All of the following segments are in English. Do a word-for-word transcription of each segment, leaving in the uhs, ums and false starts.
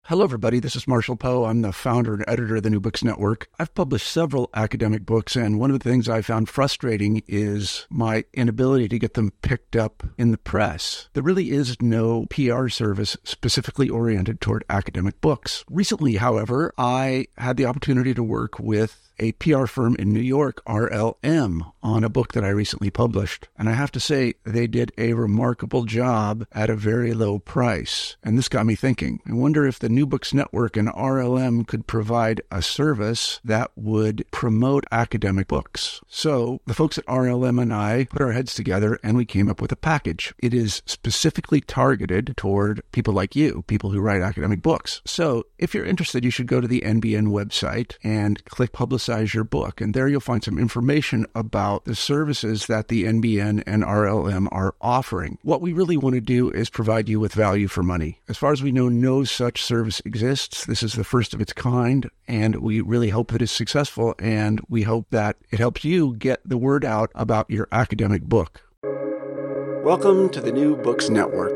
Hello, everybody. This is Marshall Poe. I'm the founder and editor of the New Books Network. I've published several academic books, and one of the things I found frustrating is my inability to get them picked up in the press. There really is no P R service specifically oriented toward academic books. Recently, however, I had the opportunity to work with a P R firm in New York, R L M, on a book that I recently published. And I have to say, they did a remarkable job at a very low price. And this got me thinking. I wonder if the New Books Network and R L M could provide a service that would promote academic books. So the folks at R L M and I put our heads together and we came up with a package. It is specifically targeted toward people like you, people who write academic books. So if you're interested, you should go to the N B N website and click Publicize your book. And there you'll find some information about the services that the N B N and R L M are offering. What we really want to do is provide you with value for money. As far as we know, no such service exists. This is the first of its kind, and we really hope that it's successful, and we hope that it helps you get the word out about your academic book. Welcome to the New Books Network.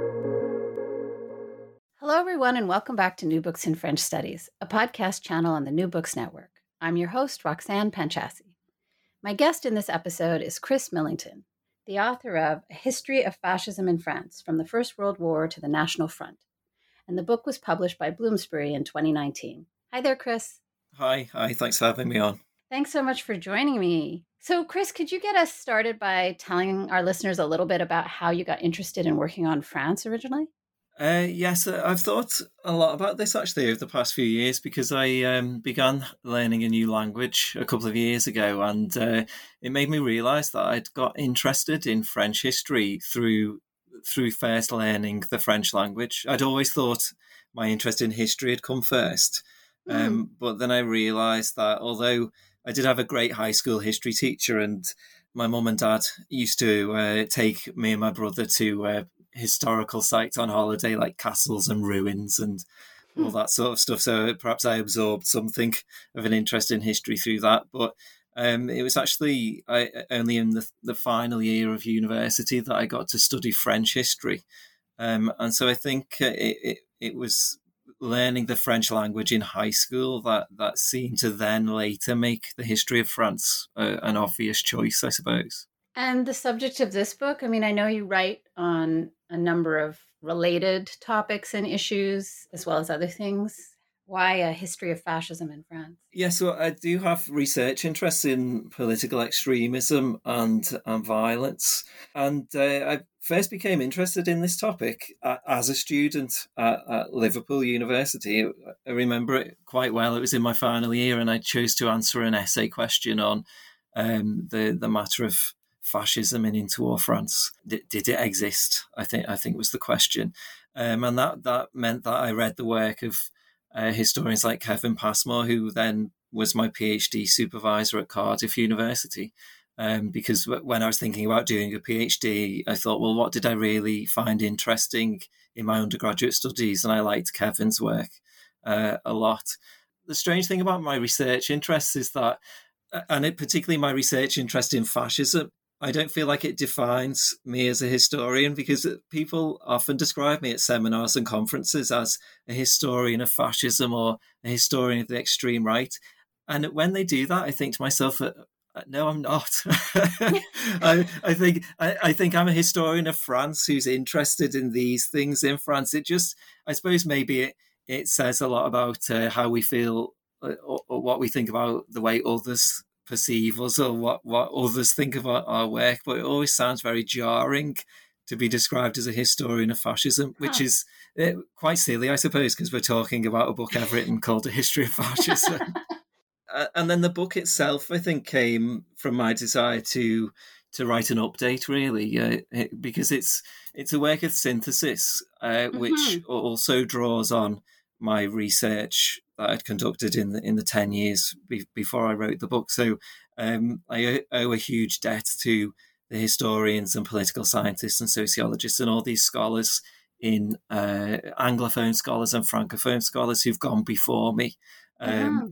Hello, everyone, and welcome back to New Books in French Studies, a podcast channel on the New Books Network. I'm your host, Roxanne Panchasi. My guest in this episode is Chris Millington, the author of A History of Fascism in France, From the First World War to the National Front. And the book was published by Bloomsbury in twenty nineteen. Hi there, Chris. Hi, hi. Thanks for having me on. Thanks so much for joining me. So, Chris, could you get us started by telling our listeners a little bit about how you got interested in working on France originally? Uh, yes, uh, I've thought a lot about this actually over the past few years because I um, began learning a new language a couple of years ago, and uh, it made me realise that I'd got interested in French history through through first learning the French language. I'd always thought my interest in history had come first, mm. um, but then I realised that although I did have a great high school history teacher, and my mum and dad used to uh, take me and my brother to uh, historical sites on holiday, like castles and ruins and all that sort of stuff. So perhaps I absorbed something of an interest in history through that. But um, it was actually I, only in the, the final year of university that I got to study French history. Um, and so I think it, it, it was learning the French language in high school that, that seemed to then later make the history of France uh, an obvious choice, I suppose. And the subject of this book, I mean, I know you write on a number of related topics and issues, as well as other things. Why a history of fascism in France? Yeah, so I do have research interests in political extremism and, and violence. And uh, I first became interested in this topic uh, as a student at, at Liverpool University. I remember it quite well. It was in my final year, and I chose to answer an essay question on um, the, the matter of fascism in interwar France. Did, did it exist? I think I think was the question, um, and that that meant that I read the work of uh, historians like Kevin Passmore, who then was my PhD supervisor at Cardiff University. Um, because when I was thinking about doing a PhD, I thought, well, what did I really find interesting in my undergraduate studies? And I liked Kevin's work uh, a lot. The strange thing about my research interests is that, and it, particularly my research interest in fascism, I don't feel like it defines me as a historian, because people often describe me at seminars and conferences as a historian of fascism or a historian of the extreme right. And when they do that, I think to myself, no, I'm not. I, I think I, I think I'm a historian of France who's interested in these things in France. It just, I suppose maybe it, it says a lot about uh, how we feel uh, or, or what we think about the way others perceive us or what, what others think about our work, but it always sounds very jarring to be described as a historian of fascism, which huh. is uh, quite silly, I suppose, because we're talking about a book I've written called A History of Fascism. uh, and then the book itself, I think, came from my desire to to write an update, really, uh, it, because it's it's a work of synthesis, uh, mm-hmm. which also draws on my research that I'd conducted in the in the ten years be, before I wrote the book. So um, I owe a huge debt to the historians and political scientists and sociologists and all these scholars in uh, Anglophone scholars and Francophone scholars who've gone before me. Um, yeah.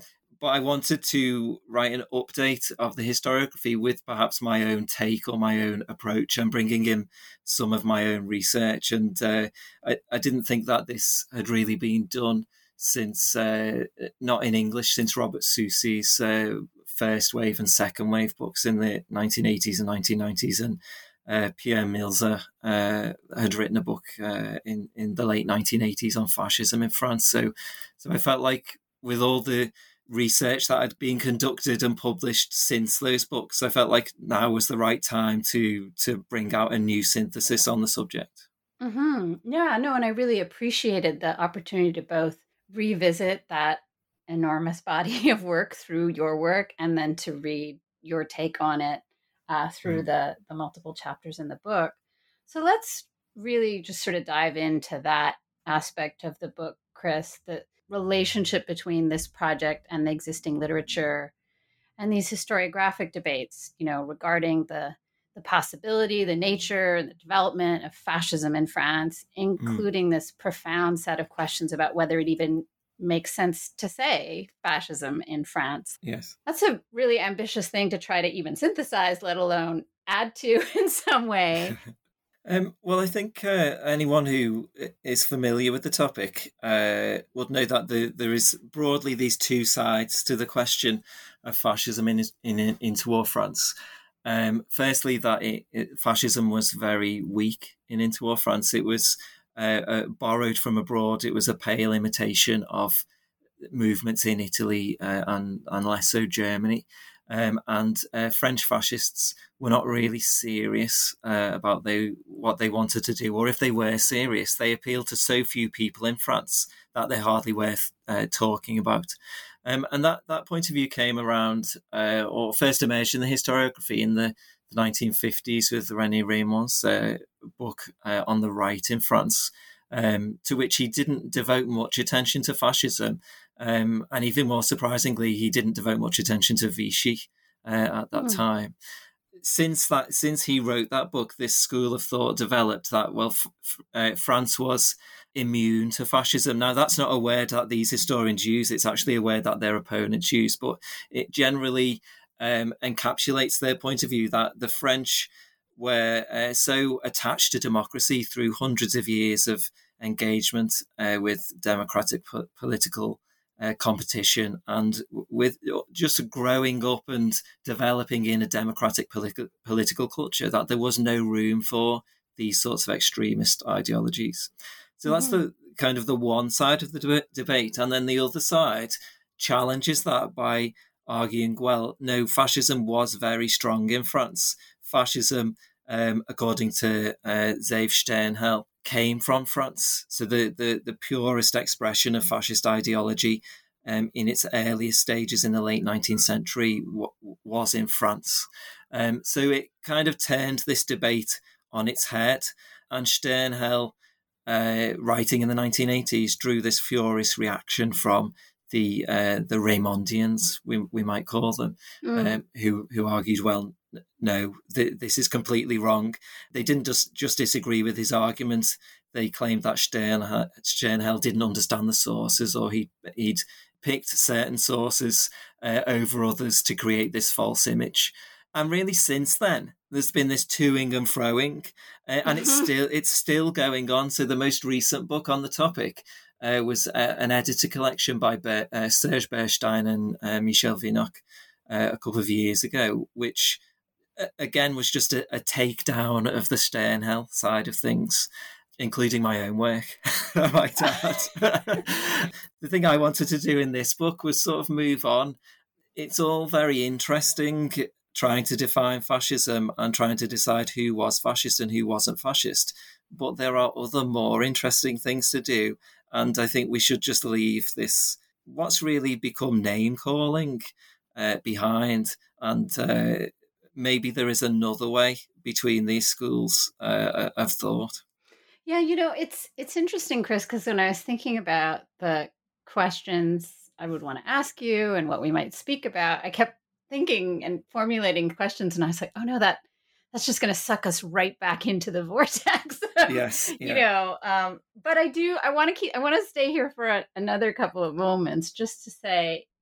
but I wanted to write an update of the historiography with perhaps my own take or my own approach and bringing in some of my own research. And uh, I, I didn't think that this had really been done since, uh, not in English, since Robert Soucy's uh, first wave and second wave books in the nineteen eighties and nineteen nineties. And uh, Pierre Milzer uh, had written a book uh, in, in the late nineteen eighties on fascism in France. So, so I felt like with all the research that had been conducted and published since those books, I felt like now was the right time to to bring out a new synthesis on the subject. Mm-hmm. Yeah, no, and I really appreciated the opportunity to both revisit that enormous body of work through your work and then to read your take on it uh, through mm. the, the multiple chapters in the book. So let's really just sort of dive into that aspect of the book, Chris, the relationship between this project and the existing literature and these historiographic debates, you know, regarding the the possibility, the nature, and the development of fascism in France, including mm. this profound set of questions about whether it even makes sense to say fascism in France. Yes. That's a really ambitious thing to try to even synthesize, let alone add to in some way. Um, well, I think uh, anyone who is familiar with the topic uh, would know that the, there is broadly these two sides to the question of fascism in, in, in interwar France. Um, firstly, that it, it, fascism was very weak in interwar France. It was uh, uh, borrowed from abroad. It was a pale imitation of movements in Italy uh, and, and less so Germany. Um, and uh, French fascists were not really serious uh, about they, what they wanted to do, or if they were serious, they appealed to so few people in France that they're hardly worth uh, talking about. Um, and that, that point of view came around, uh, or first emerged in the historiography in the, the nineteen fifties with René Raymon's uh, book uh, on the right in France, um, to which he didn't devote much attention to fascism. Um, and even more surprisingly, he didn't devote much attention to Vichy uh, at that mm. time. Since that, since he wrote that book, this school of thought developed that, well, f- uh, France was immune to fascism. Now, that's not a word that these historians use. It's actually a word that their opponents use, but it generally um, encapsulates their point of view that the French were uh, so attached to democracy through hundreds of years of engagement uh, with democratic po- political Uh, competition and with just growing up and developing in a democratic politi- political culture, that there was no room for these sorts of extremist ideologies. So mm-hmm. that's the kind of the one side of the de- debate. And then the other side challenges that by arguing, well, no, fascism was very strong in France. Fascism, um, according to uh, Zeev Sternhell, came from France. So the, the, the purest expression of fascist ideology um, in its earliest stages in the late nineteenth century w- was in France. Um, so it kind of turned this debate on its head. And Sternhell, uh, writing in the nineteen eighties, drew this furious reaction from the uh, the Raymondians, we, we might call them, mm. um, who, who argued, well, no, th- this is completely wrong. They didn't just, just disagree with his arguments. They claimed that Sternhell, Sternhell didn't understand the sources, or he, he'd picked certain sources uh, over others to create this false image. And really, since then, there's been this toing and froing, uh, and mm-hmm. it's still it's still going on. So the most recent book on the topic uh, was uh, an edited collection by Ber- uh, Serge Berstein and uh, Michel Vinocq uh, a couple of years ago, which again was just a, a takedown of the Sternhell side of things, including my own work, I might add. The thing I wanted to do in this book was sort of move on. It's all very interesting, trying to define fascism and trying to decide who was fascist and who wasn't fascist. But there are other more interesting things to do. And I think we should just leave this, what's really become name calling, uh, behind. And uh, maybe there is another way between these schools uh, of thought. Yeah, you know, it's it's interesting, Chris, because when I was thinking about the questions I would want to ask you and what we might speak about, I kept thinking and formulating questions, and I was like, oh no, that that's just going to suck us right back into the vortex. Yes, yeah. You know. Um, but I do. I want to keep. I want to stay here for a, another couple of moments, just to say,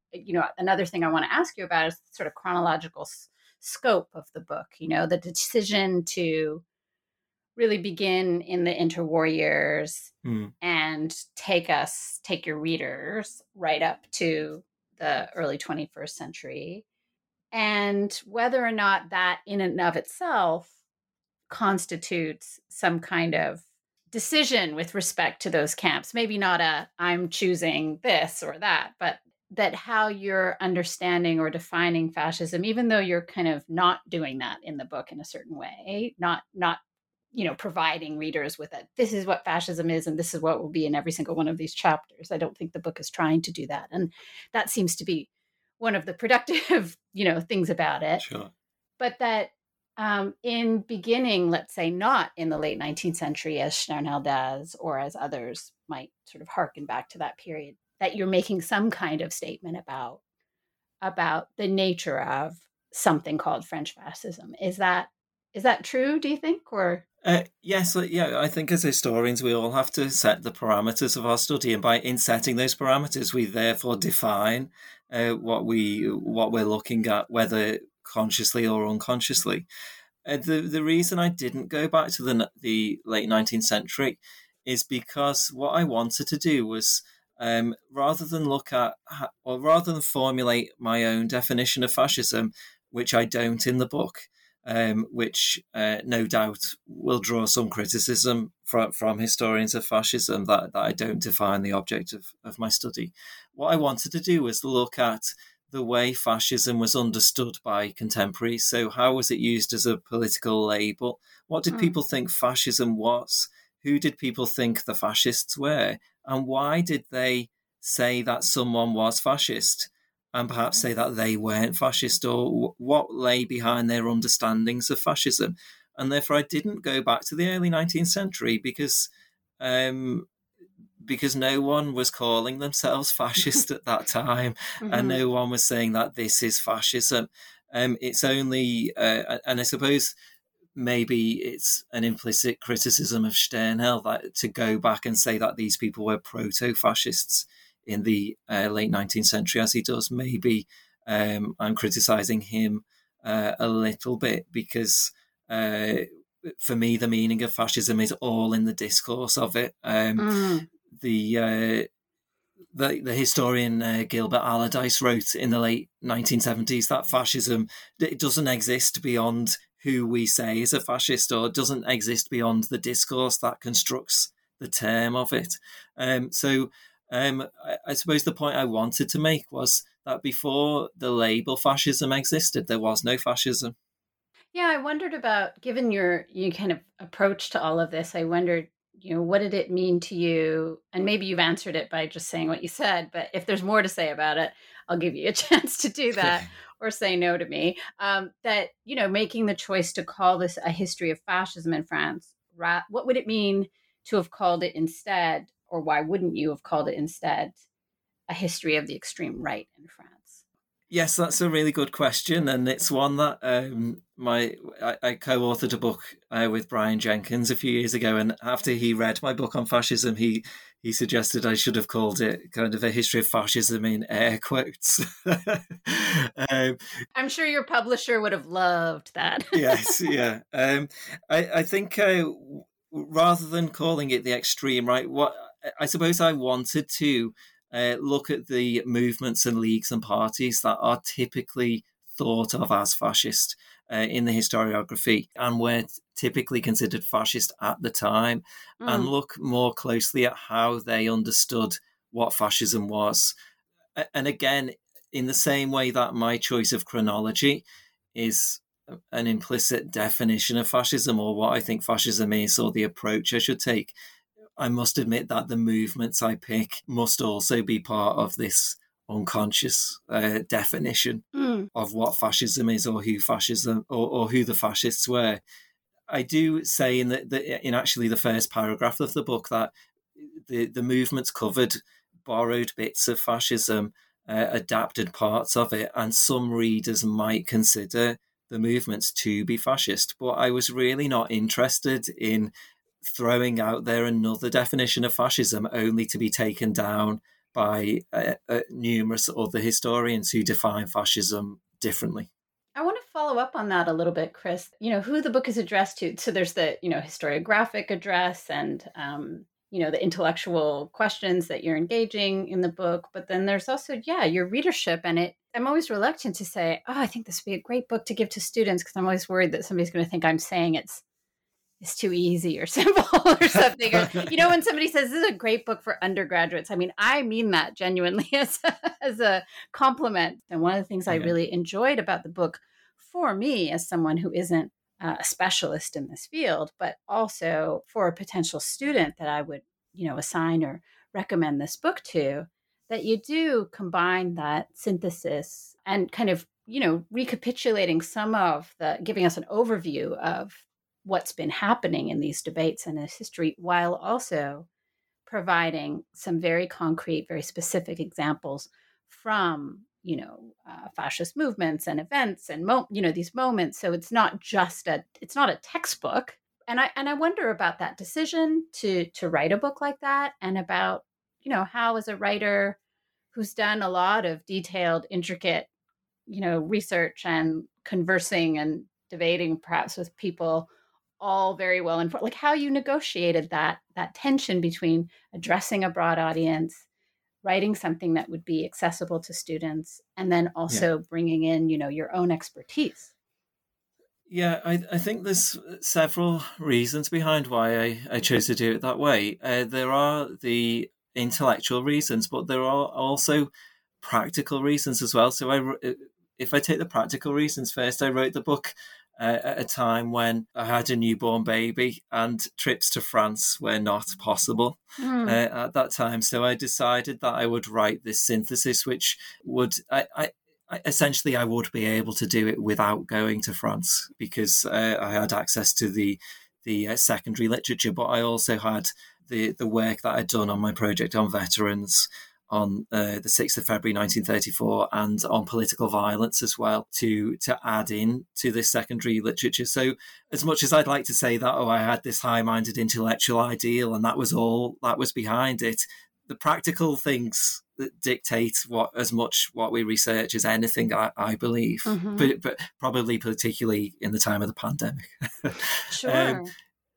you know, another thing I want to ask you about is sort of chronological s- scope of the book, you know, the decision to really begin in the interwar years Mm. and take us, take your readers right up to the early twenty-first century. And whether or not that in and of itself constitutes some kind of decision with respect to those camps. Maybe not a, I'm choosing this or that, but that how you're understanding or defining fascism, even though you're kind of not doing that in the book in a certain way, not, not, you know, providing readers with a, this is what fascism is, and this is what will be in every single one of these chapters. I don't think the book is trying to do that. And that seems to be one of the productive, you know, things about it. Sure. But that um, in beginning, let's say not in the late nineteenth century, as Schnarnhal does, or as others might sort of harken back to that period, that you're making some kind of statement about, about the nature of something called French fascism. Is that, is that true, do you think? Or Uh, yes, uh, yeah. I think as historians, we all have to set the parameters of our study, and by in setting those parameters, we therefore define uh, what we what we're looking at, whether consciously or unconsciously. Uh, the the reason I didn't go back to the the late nineteenth century is because what I wanted to do was um, rather than look at or rather than formulate my own definition of fascism, which I don't in the book. Um, which uh, no doubt will draw some criticism from, from historians of fascism that, that I don't define the object of, of my study. What I wanted to do was look at the way fascism was understood by contemporaries. So how was it used as a political label? What did mm. people think fascism was? Who did people think the fascists were? And why did they say that someone was fascist? And perhaps say that they weren't fascist, or what lay behind their understandings of fascism. And therefore, I didn't go back to the early nineteenth century because um, because no one was calling themselves fascist at that time, mm-hmm. and no one was saying that this is fascism. Um, it's only, uh, and I suppose maybe it's an implicit criticism of Sternhell that to go back and say that these people were proto-fascists in the uh, late nineteenth century, as he does. Maybe um, I'm criticising him uh, a little bit because uh, for me, the meaning of fascism is all in the discourse of it. Um, mm. The uh, the, the historian uh, Gilbert Allardyce wrote in the late nineteen seventies that fascism it doesn't exist beyond who we say is a fascist, or it doesn't exist beyond the discourse that constructs the term of it. Um, so um, I, I suppose the point I wanted to make was that before the label fascism existed, there was no fascism. Yeah, I wondered about, given your you kind of approach to all of this, I wondered, you know, what did it mean to you? And maybe you've answered it by just saying what you said, but if there's more to say about it, I'll give you a chance to do that or say no to me. Um, that, you know, making the choice to call this a history of fascism in France, ra- what would it mean to have called it instead, or why wouldn't you have called it instead, a history of the extreme right in France? Yes, that's a really good question, and it's one that um, my I, I co-authored a book uh, with Brian Jenkins a few years ago, and after he read my book on fascism, he he suggested I should have called it kind of a history of fascism in air quotes. um, I'm sure your publisher would have loved that. Yes, yeah. Um, I I think uh, rather than calling it the extreme right, what I suppose I wanted to. Uh, look at the movements and leagues and parties that are typically thought of as fascist uh, in the historiography and were typically considered fascist at the time, mm. and look more closely at how they understood what fascism was. And again, in the same way that my choice of chronology is an implicit definition of fascism, or what I think fascism is, or the approach I should take, I must admit that the movements I pick must also be part of this unconscious uh, definition mm. of what fascism is, or who fascism, or, or who the fascists were. I do say in the, the in actually the first paragraph of the book that the the movements covered borrowed bits of fascism, uh, adapted parts of it, and some readers might consider the movements to be fascist. But I was really not interested in throwing out there another definition of fascism only to be taken down by uh, uh, numerous other historians who define fascism differently. I want to follow up on that a little bit, Chris. You know, who the book is addressed to. So there's the, you know, historiographic address and, um, you know, the intellectual questions that you're engaging in the book. But then there's also, yeah, your readership. And it, I'm always reluctant to say, oh, I think this would be a great book to give to students, because I'm always worried that somebody's going to think I'm saying it's it's too easy or simple or something. Or, you know, when somebody says this is a great book for undergraduates, I mean, I mean that genuinely as a, as a compliment. And one of the things I really enjoyed about the book, for me as someone who isn't uh, a specialist in this field, but also for a potential student that I would, you know, assign or recommend this book to, that you do combine that synthesis and kind of, you know, recapitulating some of the, giving us an overview of what's been happening in these debates and this history, while also providing some very concrete, very specific examples from, you know, uh, fascist movements and events and, mo- you know, these moments. So it's not just a, it's not a textbook. And I, and I wonder about that decision to, to write a book like that, and about, you know, how as a writer who's done a lot of detailed, intricate, you know, research and conversing and debating perhaps with people all very well informed, like how you negotiated that that tension between addressing a broad audience, writing something that would be accessible to students, and then also yeah. bringing in, you know, your own expertise. Yeah, I, I think there's several reasons behind why I, I chose to do it that way. Uh, there are the intellectual reasons, but there are also practical reasons as well. So I, if I take the practical reasons first, I wrote the book Uh, at a time when I had a newborn baby and trips to France were not possible mm. uh, at that time. So I decided that I would write this synthesis, which would, I, I, I essentially, I would be able to do it without going to France, because uh, I had access to the the uh, secondary literature, but I also had the, the work that I'd done on my project on veterans on uh, the sixth of February nineteen thirty-four, and on political violence as well, to to add in to this secondary literature. So as much as I'd like to say that, oh, I had this high-minded intellectual ideal and that was all that was behind it, the practical things that dictate what as much what we research as anything, I, I believe, mm-hmm. but, but probably particularly in the time of the pandemic. Sure. um,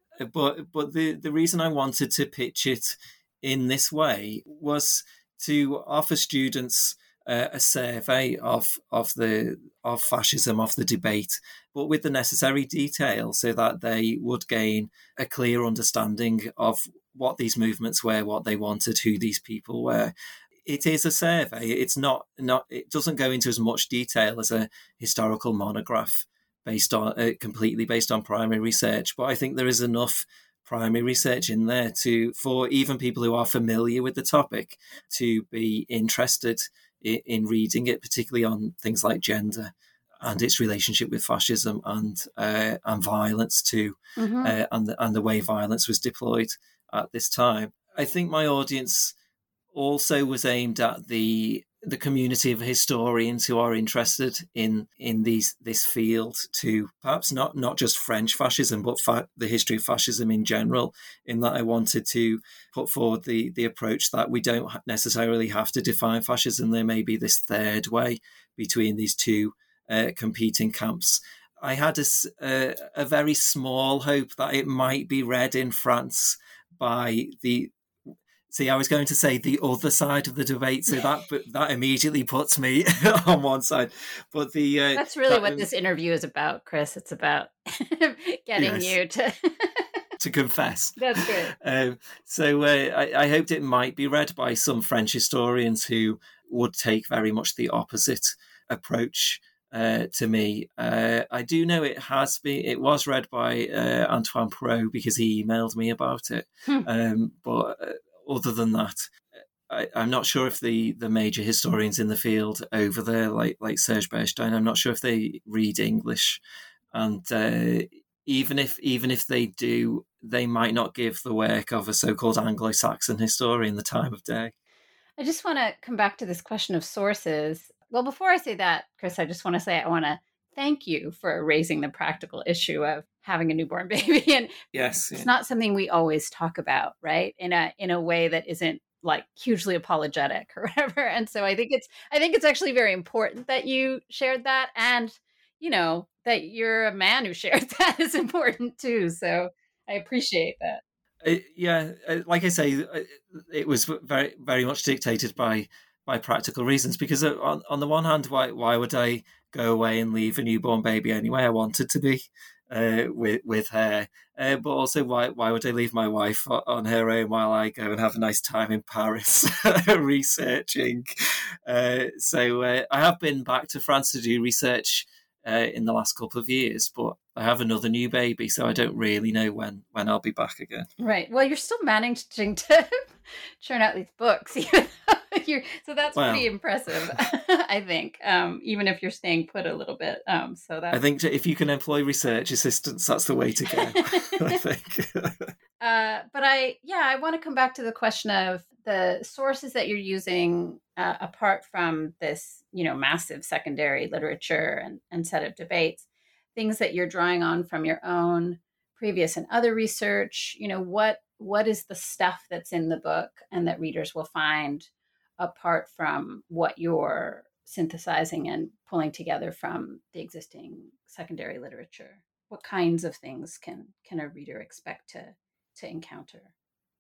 but but the, the reason I wanted to pitch it in this way was to offer students uh, a survey of of the of fascism, of the debate, but with the necessary detail so that they would gain a clear understanding of what these movements were, what they wanted, who these people were. It is a survey. It's not not. It doesn't go into as much detail as a historical monograph based on uh, completely based on primary research. But I think there is enough primary research in there to for even people who are familiar with the topic to be interested in, in reading it, particularly on things like gender and its relationship with fascism and uh, and violence too, mm-hmm. uh, and the, and the way violence was deployed at this time. I think my audience also was aimed at the the community of historians who are interested in in these this field, to perhaps not not just French fascism, but fa- the history of fascism in general, in that I wanted to put forward the the approach that we don't necessarily have to define fascism. There may be this third way between these two uh, competing camps. I had a, a, a very small hope that it might be read in France by the See, I was going to say the other side of the debate, so that that immediately puts me on one side. But the uh, that's really that, what this interview is about, Chris. It's about getting yes, you to to confess. That's good. Um, so uh, I, I hoped it might be read by some French historians who would take very much the opposite approach uh, to me. Uh, I do know it has been. It was read by uh, Antoine Perrault because he emailed me about it. Hmm. Um, but. Uh, Other than that, I, I'm not sure if the, the major historians in the field over there, like like Serge Berstein, I'm not sure if they read English, and uh, even if even if they do, they might not give the work of a so-called Anglo-Saxon historian the time of day. I just want to come back to this question of sources. Well, before I say that, Chris, I just want to say I want to thank you for raising the practical issue of having a newborn baby. And yes, it's yeah. not something we always talk about, right? In a in a way that isn't like hugely apologetic or whatever. And so I think it's I think it's actually very important that you shared that, and you know that you're a man who shared that is important too. So I appreciate that. Uh, yeah, uh, like I say, uh, it was very, very much dictated by by practical reasons. Because uh, on on the one hand, why why would I go away and leave a newborn baby anyway? I wanted to be uh, with with her, uh, but also why why would I leave my wife on her own while I go and have a nice time in Paris researching? Uh, so uh, I have been back to France to do research Uh, in the last couple of years, but I have another new baby, so I don't really know when when I'll be back again. Right. Well, you're still managing to churn out these books, even though you're, so that's Well, pretty impressive, I think. Um, even if you're staying put a little bit, um, so that I think if you can employ research assistants, that's the way to go. I think. uh, but I, yeah, I want to come back to the question of the sources that you're using, uh, apart from this, you know, massive secondary literature and, and set of debates, things that you're drawing on from your own previous and other research. You know, what what is the stuff that's in the book and that readers will find apart from what you're synthesizing and pulling together from the existing secondary literature? What kinds of things can can a reader expect to to encounter?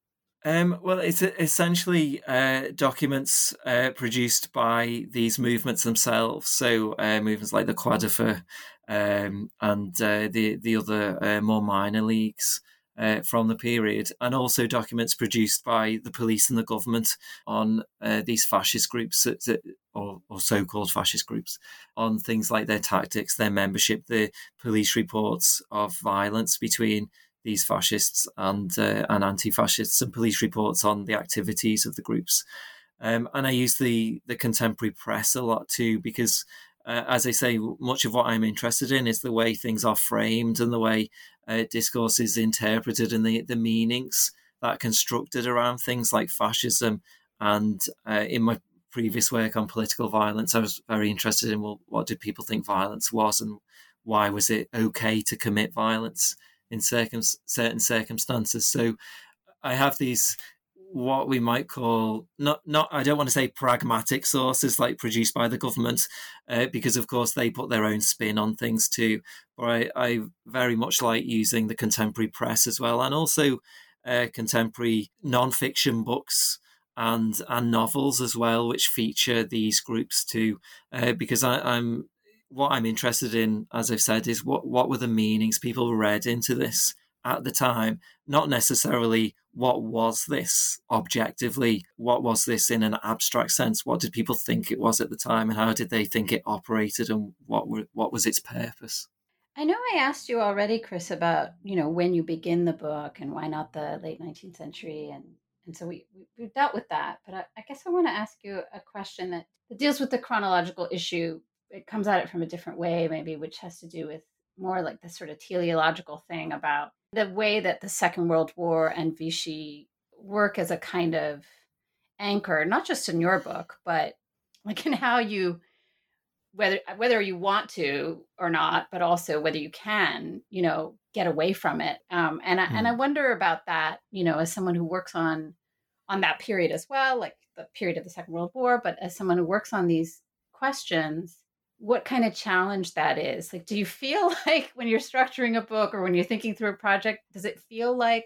Um, well, it's essentially uh, documents uh, produced by these movements themselves. So uh, movements like the Quadrifer um, and uh, the the other uh, more minor leagues uh, from the period, and also documents produced by the police and the government on uh, these fascist groups, or, or so-called fascist groups, on things like their tactics, their membership, the police reports of violence between these fascists and uh, and anti-fascists, and police reports on the activities of the groups. Um, and I use the the contemporary press a lot too, because uh, as I say, much of what I'm interested in is the way things are framed and the way uh, discourse is interpreted, and the, the meanings that are constructed around things like fascism. And uh, in my previous work on political violence, I was very interested in, well, what did people think violence was, and why was it okay to commit violence in circum- certain circumstances? So I have these, what we might call, not, not I don't want to say pragmatic sources like produced by the government, uh, because of course they put their own spin on things too. But I, I very much like using the contemporary press as well, and also uh, contemporary non-fiction books and and novels as well, which feature these groups too, uh, because I, I'm what I'm interested in, as I've said, is what, what were the meanings people read into this at the time, not necessarily what was this objectively, what was this in an abstract sense, what did people think it was at the time, and how did they think it operated, and what were, what was its purpose. I know I asked you already, Chris, about, you know, when you begin the book and why not the late nineteenth century, and and so we, we we've dealt with that, but I, I guess I want to ask you a question that, that deals with the chronological issue. It comes at it from a different way, maybe, which has to do with more like this sort of teleological thing about the way that the Second World War and Vichy work as a kind of anchor, not just in your book, but like in how you, whether whether you want to or not, but also whether you can, you know, get away from it. Um, and I, mm. and I wonder about that, you know, as someone who works on on that period as well, like the period of the Second World War, but as someone who works on these questions, what kind of challenge that is. Like, do you feel like when you're structuring a book or when you're thinking through a project, does it feel like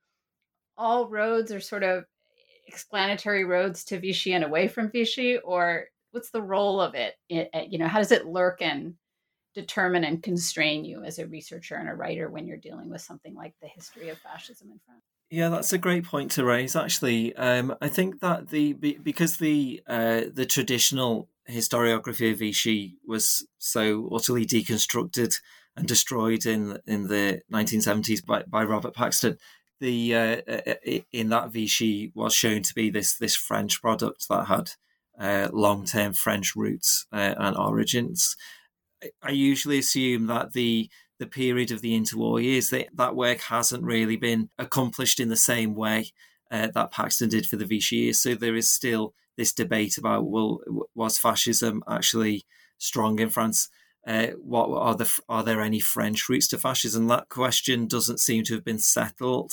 all roads are sort of explanatory roads to Vichy and away from Vichy? Or what's the role of it? it? You know, how does it lurk and determine and constrain you as a researcher and a writer when you're dealing with something like the history of fascism in France? Yeah, that's a great point to raise, actually. Um, I think that the because the uh, the traditional historiography of Vichy was so utterly deconstructed and destroyed in in the nineteen seventies by, by Robert Paxton, the uh, in that Vichy was shown to be this this French product that had uh, long-term French roots uh, and origins. I usually assume that the the period of the interwar years, that, that work hasn't really been accomplished in the same way uh, that Paxton did for the Vichy years. So there is still this debate about, well, was fascism actually strong in France? Uh, what are the are there any French roots to fascism? That question doesn't seem to have been settled.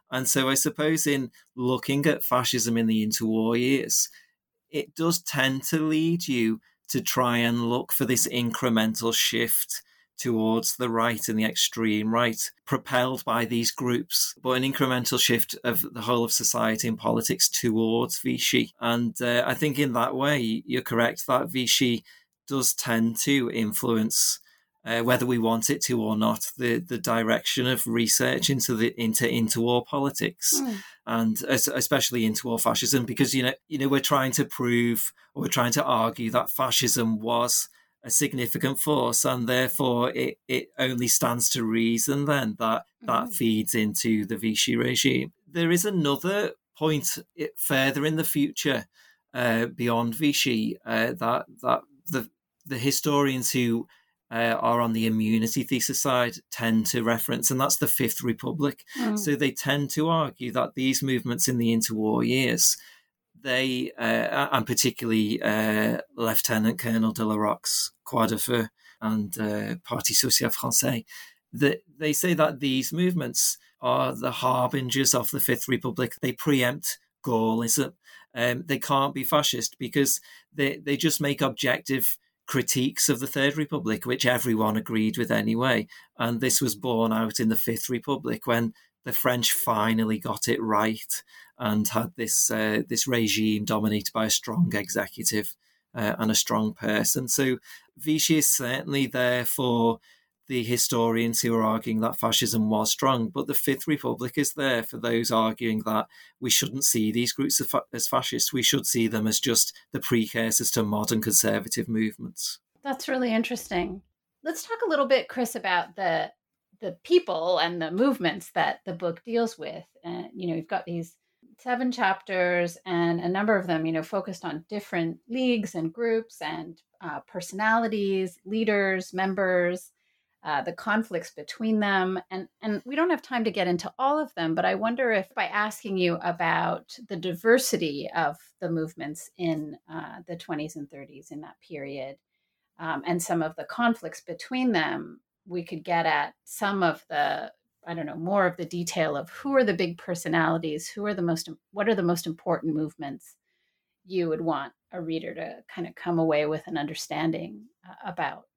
And so I suppose in looking at fascism in the interwar years, it does tend to lead you to try and look for this incremental shift towards the right and the extreme right, propelled by these groups, but an incremental shift of the whole of society and politics towards Vichy. And uh, I think in that way, you're correct that Vichy does tend to influence, uh, whether we want it to or not, the, the direction of research into the into interwar politics, mm. and especially interwar fascism, because you know you know we're trying to prove, or we're trying to argue that fascism was a significant force, and therefore it, it only stands to reason then that mm-hmm. that feeds into the Vichy regime. There is another point further in the future, uh, beyond Vichy, uh, that that the the historians who uh, are on the immunity thesis side tend to reference, and that's the Fifth Republic. Mm. So they tend to argue that these movements in the interwar years, they, uh, and particularly uh, Lieutenant Colonel de la Rocque's Croix de Feu and uh, Parti Social Français, that they say that these movements are the harbingers of the Fifth Republic. They preempt Gaullism. Um, they can't be fascist because they, they just make objective critiques of the Third Republic, which everyone agreed with anyway. And this was borne out in the Fifth Republic when the French finally got it right and had this uh, this regime dominated by a strong executive uh, and a strong person. So Vichy is certainly there for the historians who are arguing that fascism was strong, but the Fifth Republic is there for those arguing that we shouldn't see these groups as fascists. We should see them as just the precursors to modern conservative movements. That's really interesting. Let's talk a little bit, Chris, about the the people and the movements that the book deals with. And, you know, you've got these seven chapters and a number of them, you know, focused on different leagues and groups and uh, personalities, leaders, members, uh, the conflicts between them. And, and we don't have time to get into all of them, but I wonder if by asking you about the diversity of the movements in uh, the twenties and thirties in that period, um, and some of the conflicts between them, we could get at some of the, I don't know, more of the detail of who are the big personalities, who are the most, what are the most important movements you would want a reader to kind of come away with an understanding uh, about.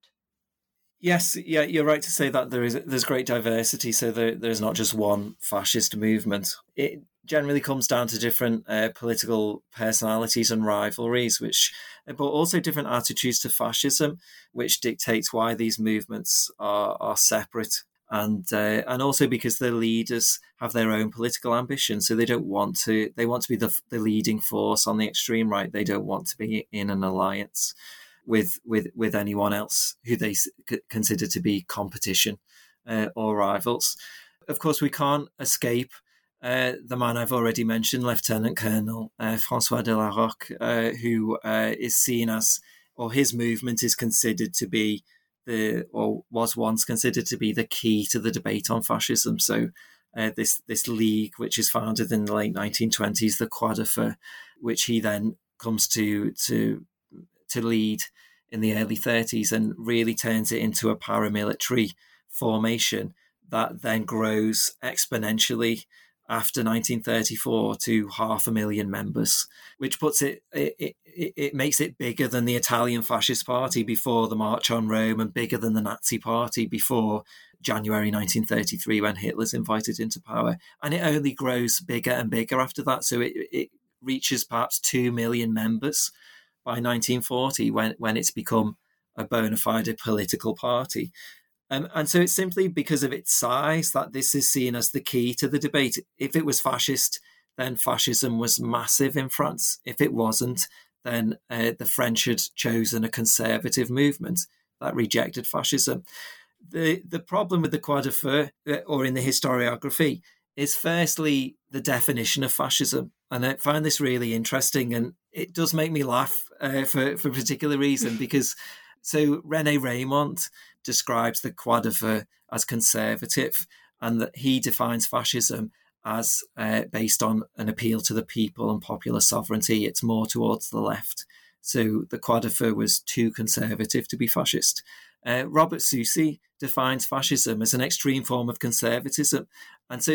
Yes, yeah, you're right to say that there is there's great diversity. So there, there's not just one fascist movement. It generally comes down to different uh, political personalities and rivalries, which, but also different attitudes to fascism, which dictates why these movements are are separate. And uh, and also because the leaders have their own political ambitions, so they don't want to. They want to be the the leading force on the extreme right. They don't want to be in an alliance with with with anyone else who they consider to be competition uh, or rivals. Of course, we can't escape uh, the man I've already mentioned, Lieutenant Colonel uh, François de la Rocque, uh, who uh, is seen as, or his movement is considered to be the, or was once considered to be the key to the debate on fascism. So uh, this this league, which is founded in the late nineteen twenties, the Croix de Feu, which he then comes to to to lead in the early thirties and really turns it into a paramilitary formation that then grows exponentially after nineteen thirty-four to half a million members, which puts it, it, it, it makes it bigger than the Italian Fascist Party before the March on Rome and bigger than the Nazi Party before January nineteen thirty-three when Hitler's invited into power. And it only grows bigger and bigger after that. So it, it reaches perhaps two million members by nineteen forty, when, when it's become a bona fide political party. Um, and so it's simply because of its size that this is seen as the key to the debate. If it was fascist, then fascism was massive in France. If it wasn't, then uh, the French had chosen a conservative movement that rejected fascism. The, the problem with the Croix de Feu, uh, or in the historiography, is firstly the definition of fascism. And I find this really interesting, and it does make me laugh uh, for, for a particular reason, because so René Raymond describes the Croix de Feu as conservative, and that he defines fascism as uh, based on an appeal to the people and popular sovereignty. It's more towards the left. So the Croix de Feu was too conservative to be fascist. Uh, Robert Soucy defines fascism as an extreme form of conservatism. And so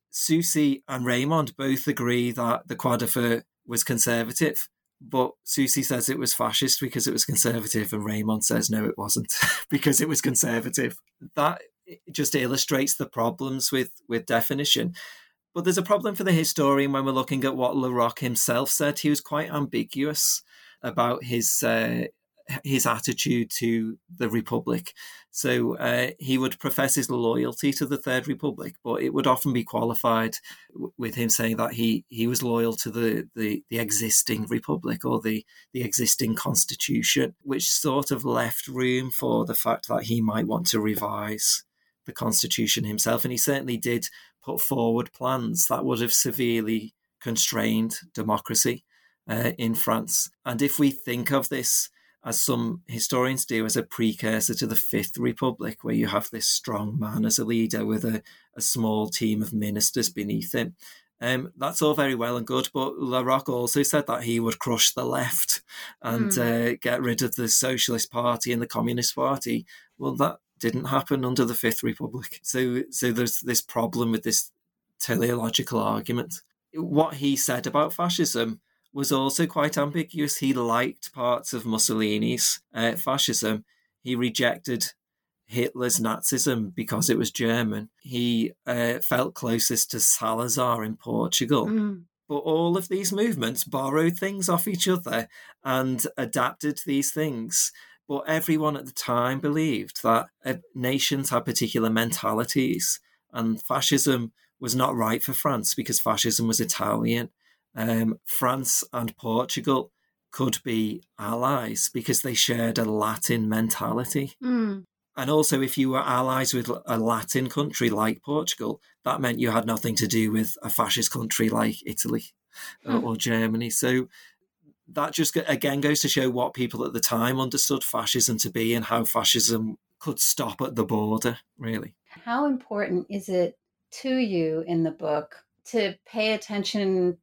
Sucy and Raymond both agree that the Croix de Feu was conservative, but Sucy says it was fascist because it was conservative, and Raymond says no, it wasn't because it was conservative. That just illustrates the problems with, with definition. But there's a problem for the historian when we're looking at what Laroque himself said. He was quite ambiguous about his uh, his attitude to the Republic. So uh, he would profess his loyalty to the Third Republic, but it would often be qualified w- with him saying that he, he was loyal to the, the, the existing Republic or the, the existing constitution, which sort of left room for the fact that he might want to revise the constitution himself. And he certainly did put forward plans that would have severely constrained democracy uh, in France. And if we think of this, as some historians do, as a precursor to the Fifth Republic, where you have this strong man as a leader with a, a small team of ministers beneath him. Um, that's all very well and good, but Laroque also said that he would crush the left and mm. uh, get rid of the Socialist Party and the Communist Party. Well, that didn't happen under the Fifth Republic. So, so there's this problem with this teleological argument. What he said about fascism was also quite ambiguous. He liked parts of Mussolini's uh, fascism. He rejected Hitler's Nazism because it was German. He uh, felt closest to Salazar in Portugal. Mm. But all of these movements borrowed things off each other and adapted these things. But everyone at the time believed that uh, nations had particular mentalities, and fascism was not right for France because fascism was Italian. Um, France and Portugal could be allies because they shared a Latin mentality. Mm. And also, if you were allies with a Latin country like Portugal, that meant you had nothing to do with a fascist country like Italy mm. or, or Germany. So that just, again, goes to show what people at the time understood fascism to be and how fascism could stop at the border, really. How important is it to you in the book to pay attention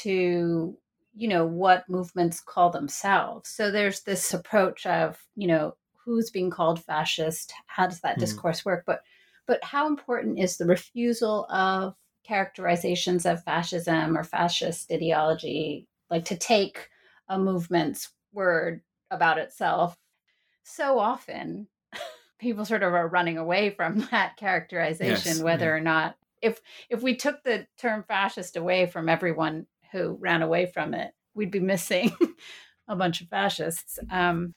to, you know, what movements call themselves? So there's this approach of, you know, who's being called fascist? How does that mm. discourse work? But but how important is the refusal of characterizations of fascism or fascist ideology, like to take a movement's word about itself? So often people sort of are running away from that characterization, yes, whether yeah. or not, if if we took the term fascist away from everyone who ran away from it, we'd be missing a bunch of fascists. Um,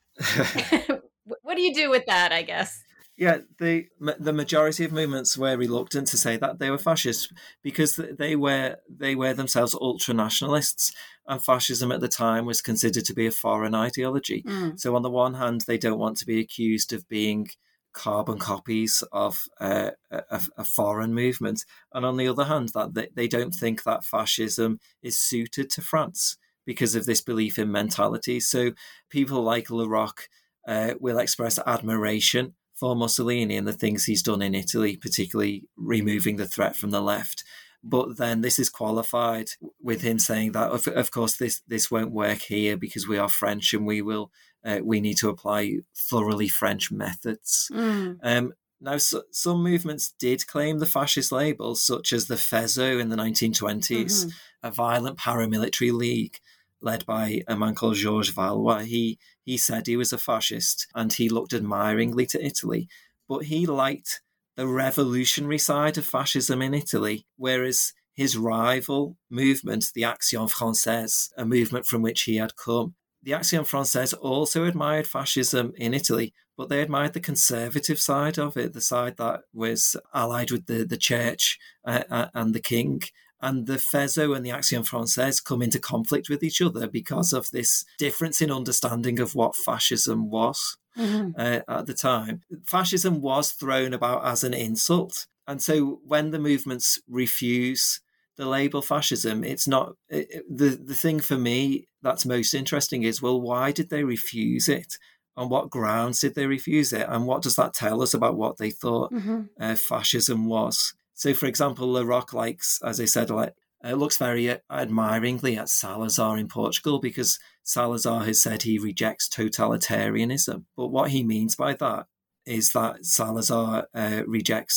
what do you do with that, I guess? Yeah, the the majority of movements were reluctant to say that they were fascist because they were they were themselves ultra-nationalists, and fascism at the time was considered to be a foreign ideology. Mm. So on the one hand, they don't want to be accused of being carbon copies of uh, a, a foreign movement, and on the other hand, that they, they don't think that fascism is suited to France because of this belief in mentality. So people like Laroque uh, will express admiration for Mussolini and the things he's done in Italy, particularly removing the threat from the left. But then this is qualified with him saying that, of, of course, this this won't work here because we are French and we will uh, we need to apply thoroughly French methods. Mm. Um, now, so, some movements did claim the fascist labels, such as the F E S O in the nineteen twenties, mm-hmm. a violent paramilitary league led by a man called Georges Valois. He he said he was a fascist and he looked admiringly to Italy, but he liked the revolutionary side of fascism in Italy, whereas his rival movement, the Action Française, a movement from which he had come, the Action Française also admired fascism in Italy, but they admired the conservative side of it, the side that was allied with the, the church uh, and the king. And the F E S O and the Action Française come into conflict with each other because of this difference in understanding of what fascism was. Mm-hmm. Uh, at the time. Fascism was thrown about as an insult. And so when the movements refuse the label fascism, it's not... It, the, the thing for me that's most interesting is, well, why did they refuse it? On what grounds did they refuse it? And what does that tell us about what they thought mm-hmm. uh, fascism was? So, for example, Laroque likes, as I said, like, uh, looks very admiringly at Salazar in Portugal because Salazar has said he rejects totalitarianism. But what he means by that is that Salazar uh, rejects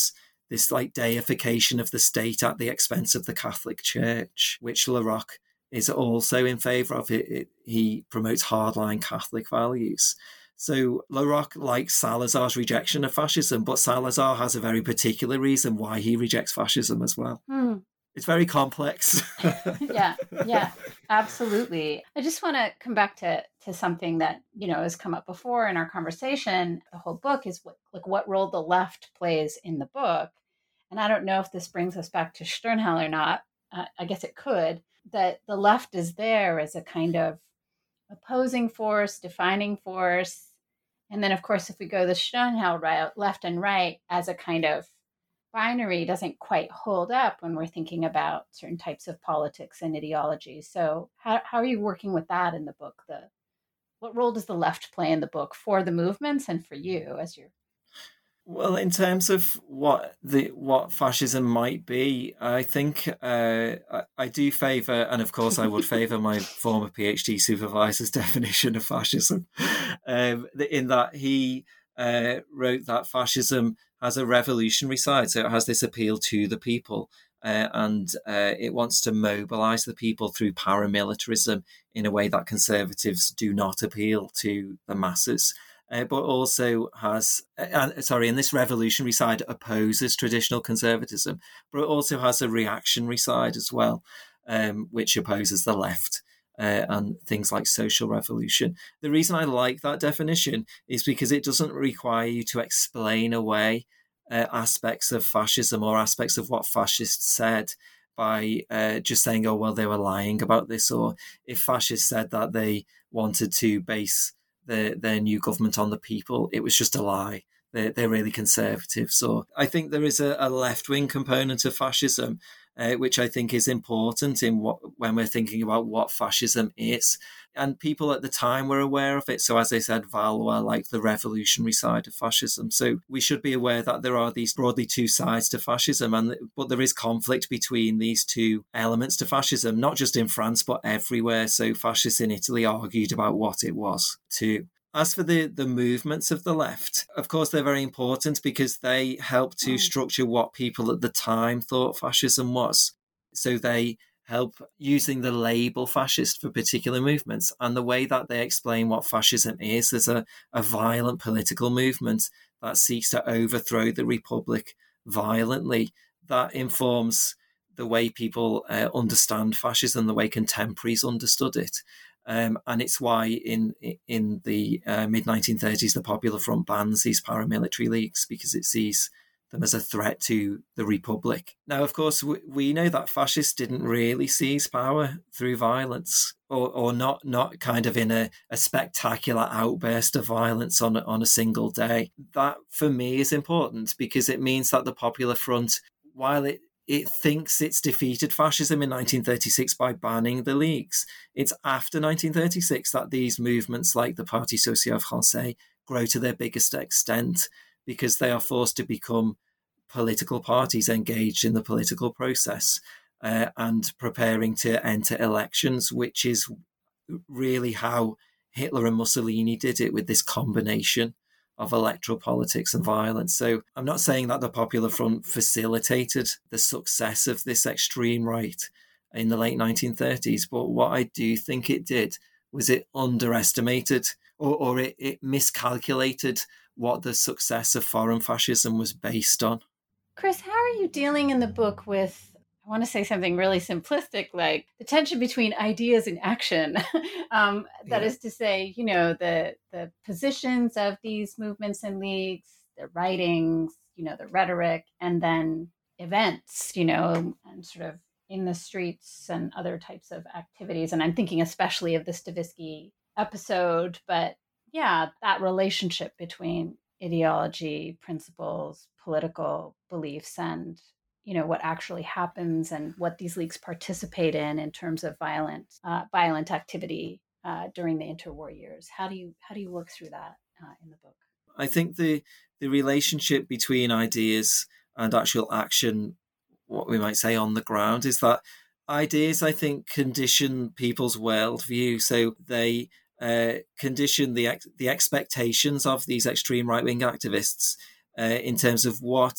this like deification of the state at the expense of the Catholic Church, which Laroque is also in favour of. It, it, he promotes hardline Catholic values. So Laroque likes Salazar's rejection of fascism, but Salazar has a very particular reason why he rejects fascism as well. Hmm. It's very complex. yeah, yeah, absolutely. I just want to come back to to something that, you know, has come up before in our conversation. The whole book is what, like what role the left plays in the book. And I don't know if this brings us back to Sternhell or not. Uh, I guess it could. That the left is there as a kind of opposing force, defining force. And then, of course, if we go the Sternhell route, left and right as a kind of binary doesn't quite hold up when we're thinking about certain types of politics and ideology. So how, how are you working with that in the book? The what role does the left play in the book for the movements and for you as you're... Well, in terms of what the what fascism might be, I think uh, I, I do favour, and of course I would favour my former PhD supervisor's definition of fascism, um, in that he uh, wrote that fascism has a revolutionary side, so it has this appeal to the people, uh, and uh, it wants to mobilise the people through paramilitarism in a way that conservatives do not appeal to the masses. Uh, but also has, uh, sorry, and this revolutionary side opposes traditional conservatism, but it also has a reactionary side as well, um, which opposes the left uh, and things like social revolution. The reason I like that definition is because it doesn't require you to explain away uh, aspects of fascism or aspects of what fascists said by uh, just saying, oh, well, they were lying about this, or if fascists said that they wanted to base Their, their new government on the people, it was just a lie. They're, they're really conservative. So I think there is a, a left-wing component of fascism, uh, which I think is important in what when we're thinking about what fascism is. And people at the time were aware of it. So as I said, Valois liked the revolutionary side of fascism. So we should be aware that there are these broadly two sides to fascism, and but there is conflict between these two elements to fascism, not just in France, but everywhere. So fascists in Italy argued about what it was too. As for the, the movements of the left, of course, they're very important because they help to structure what people at the time thought fascism was. So they help using the label fascist for particular movements. And the way that they explain what fascism is, there's a, a violent political movement that seeks to overthrow the Republic violently. That informs the way people uh, understand fascism, the way contemporaries understood it. Um, and it's why in in the uh, mid nineteen thirties, the Popular Front bans these paramilitary leagues because it sees them as a threat to the Republic. Now, of course, we, we know that fascists didn't really seize power through violence, or or not not kind of in a, a spectacular outburst of violence on, on a single day. That, for me, is important because it means that the Popular Front, while it It thinks it's defeated fascism in nineteen thirty-six by banning the leagues, it's after nineteen thirty-six that these movements like the Parti Social Français grow to their biggest extent because they are forced to become political parties engaged in the political process uh, and preparing to enter elections, which is really how Hitler and Mussolini did it, with this combination of electoral politics and violence. So I'm not saying that the Popular Front facilitated the success of this extreme right in the late nineteen thirties, but what I do think it did was it underestimated or, or it, it miscalculated what the success of foreign fascism was based on. Chris, how are you dealing in the book with, I want to say something really simplistic, like the tension between ideas and action. um, that yeah. is to say, you know, the the positions of these movements and leagues, their writings, you know, the rhetoric, and then events, you know, and sort of in the streets and other types of activities. And I'm thinking especially of the Stavisky episode, but yeah, that relationship between ideology, principles, political beliefs, and you know, what actually happens and what these leagues participate in in terms of violent, uh, violent activity uh, during the interwar years. How do you how do you work through that uh, in the book? I think the the relationship between ideas and actual action, what we might say on the ground, is that ideas, I think, condition people's worldview. So they uh, condition the ex- the expectations of these extreme right wing activists uh, in terms of what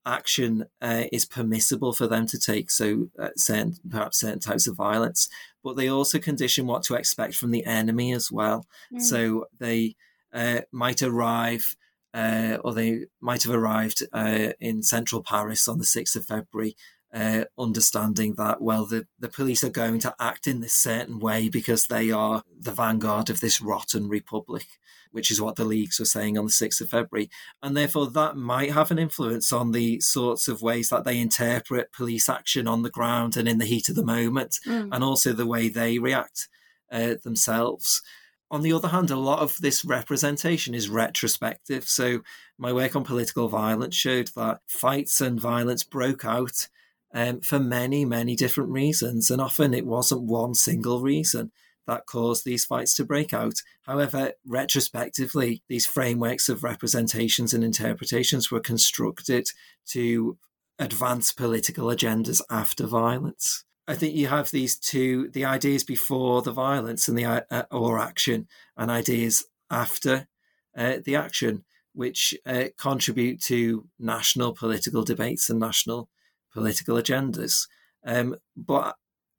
action uh, is permissible for them to take, so uh, certain, perhaps certain types of violence, but they also condition what to expect from the enemy as well. Mm. So they uh, might arrive, uh, or they might have arrived uh, in central Paris on the sixth of February, uh, understanding that, well, the, the police are going to act in this certain way because they are the vanguard of this rotten republic, which is what the leagues were saying on the sixth of February. And therefore that might have an influence on the sorts of ways that they interpret police action on the ground and in the heat of the moment, mm. and also the way they react uh, themselves. On the other hand, a lot of this representation is retrospective. So my work on political violence showed that fights and violence broke out um, for many, many different reasons. And often it wasn't one single reason that caused these fights to break out. However, retrospectively, these frameworks of representations and interpretations were constructed to advance political agendas after violence. I think you have these two, the ideas before the violence and the uh, or action, and ideas after uh, the action, which uh, contribute to national political debates and national political agendas. Um, but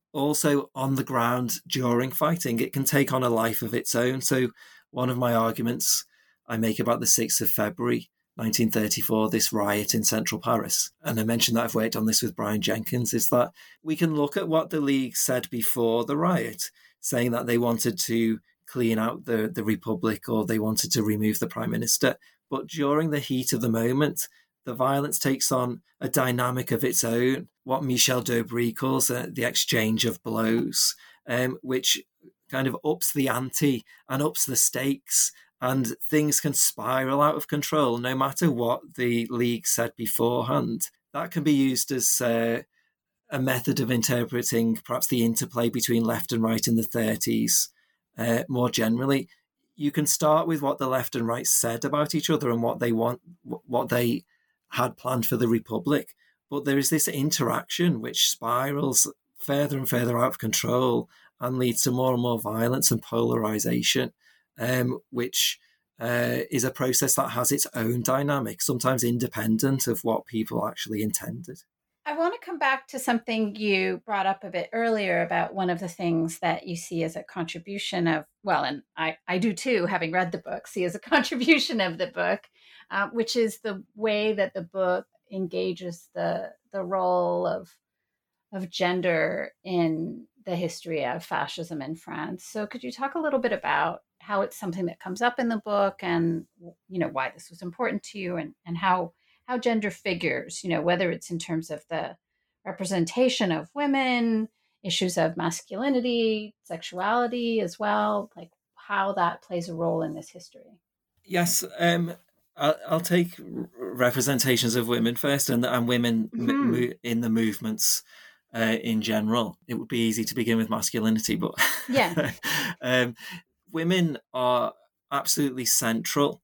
also on the ground during fighting, it can take on a life of its own. So one of my arguments I make about the sixth of February, nineteen thirty-four, this riot in central Paris, and I mentioned that I've worked on this with Brian Jenkins, is that we can look at what the League said before the riot, saying that they wanted to clean out the, the Republic or they wanted to remove the Prime Minister. But during the heat of the moment, the violence takes on a dynamic of its own, what Michel Debré calls uh, the exchange of blows, um, which kind of ups the ante and ups the stakes, and things can spiral out of control no matter what the League said beforehand. That can be used as uh, a method of interpreting perhaps the interplay between left and right in the thirties. Uh, more generally, you can start with what the left and right said about each other and what they want, what they had planned for the Republic. But there is this interaction which spirals further and further out of control and leads to more and more violence and polarization, um, which uh, is a process that has its own dynamic, sometimes independent of what people actually intended. I want to come back to something you brought up a bit earlier about one of the things that you see as a contribution of, well, and I, I do too, having read the book, see as a contribution of the book, uh, which is the way that the book engages the the role of of gender in the history of fascism in France. So could you talk a little bit about how it's something that comes up in the book and, you know, why this was important to you, and, and how how gender figures, you know, whether it's in terms of the representation of women, issues of masculinity, sexuality as well, like how that plays a role in this history? Yes, um, I'll, I'll take representations of women first, and, and women mm-hmm. m- mo- in the movements uh, in general. It would be easy to begin with masculinity, but yeah, um, women are absolutely central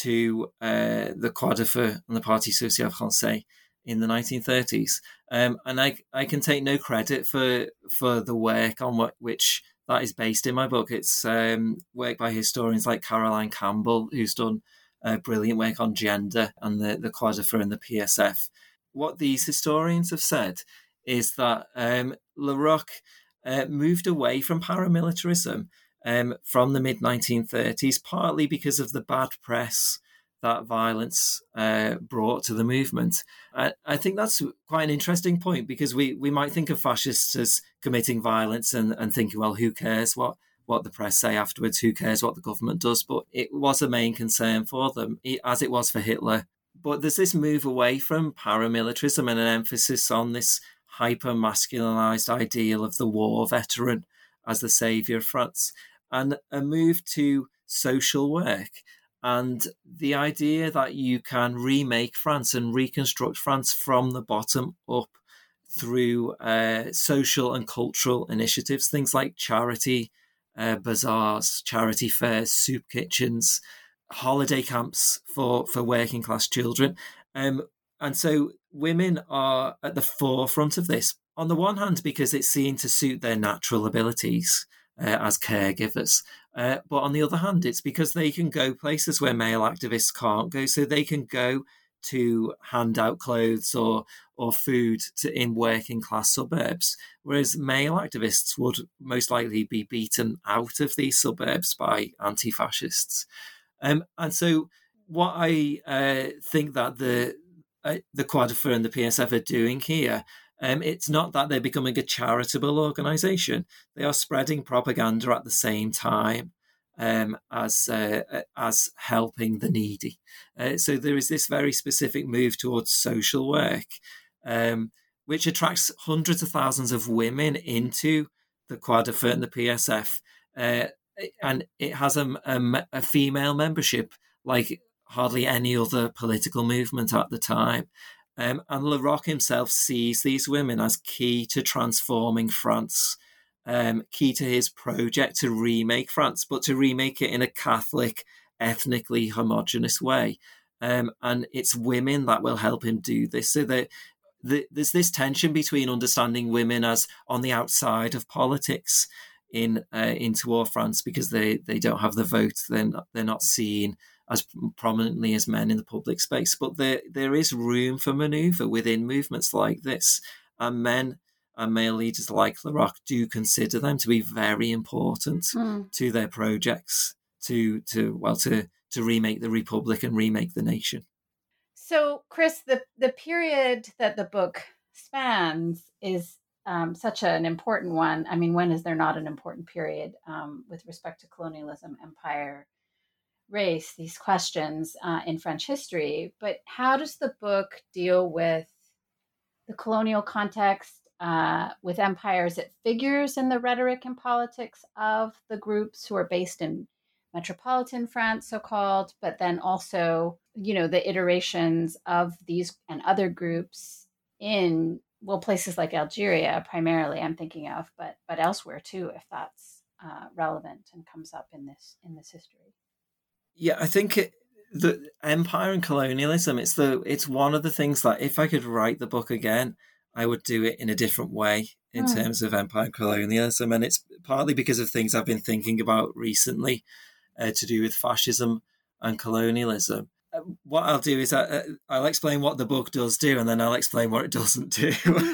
to uh, the Quadrifour and the Parti Social Français in the nineteen thirties. Um, and I, I can take no credit for for the work on what, which that is based in my book. It's um, work by historians like Caroline Campbell, who's done uh, brilliant work on gender and the, the Quadrifour and the P S F. What these historians have said is that um, Laroque uh, moved away from paramilitarism Um, from the mid nineteen thirties, partly because of the bad press that violence uh, brought to the movement. I, I think that's quite an interesting point, because we, we might think of fascists as committing violence and, and thinking, well, who cares what, what the press say afterwards? Who cares what the government does? But it was a main concern for them, as it was for Hitler. But there's this move away from paramilitarism and an emphasis on this hyper-masculinized ideal of the war veteran as the saviour of France, and a move to social work and the idea that you can remake France and reconstruct France from the bottom up through uh, social and cultural initiatives, things like charity uh, bazaars, charity fairs, soup kitchens, holiday camps for, for working class children. Um, and so women are at the forefront of this. On the one hand, because it's seen to suit their natural abilities uh, as caregivers. Uh, but on the other hand, it's because they can go places where male activists can't go. So they can go to hand out clothes or or food to in working class suburbs, whereas male activists would most likely be beaten out of these suburbs by anti-fascists. Um, and so what I uh, think that the uh, the Quadrifour and the P S F are doing here, um, it's not that they're becoming a charitable organisation. They are spreading propaganda at the same time um, as uh, as helping the needy. Uh, so there is this very specific move towards social work, um, which attracts hundreds of thousands of women into the Quadrifour and the P S F. Uh, and it has a, a, a female membership like hardly any other political movement at the time. Um, and Le Roch himself sees these women as key to transforming France, um, key to his project to remake France, but to remake it in a Catholic, ethnically homogenous way. Um, and it's women that will help him do this. So that the, there's this tension between understanding women as on the outside of politics in uh, interwar France because they, they don't have the vote, they're not, they're not seen as prominently as men in the public space. But there there is room for manoeuvre within movements like this. And men and male leaders like Le Roch do consider them to be very important mm. to their projects to to well to to remake the Republic and remake the nation. So, Chris, the, the period that the book spans is um, such an important one. I mean, when is there not an important period um, with respect to colonialism, empire, race, these questions uh, in French history? But how does the book deal with the colonial context, uh, with empires? It figures in the rhetoric and politics of the groups who are based in metropolitan France, so-called, but then also, you know, the iterations of these and other groups in, well, places like Algeria, primarily I'm thinking of, but but elsewhere too, if that's uh, relevant and comes up in this in this history. Yeah, I think it, the empire and colonialism, it's the it's one of the things that if I could write the book again, I would do it in a different way in mm. terms of empire and colonialism. And it's partly because of things I've been thinking about recently uh, to do with fascism and colonialism. Uh, what I'll do is I, I'll explain what the book does do, and then I'll explain what it doesn't do.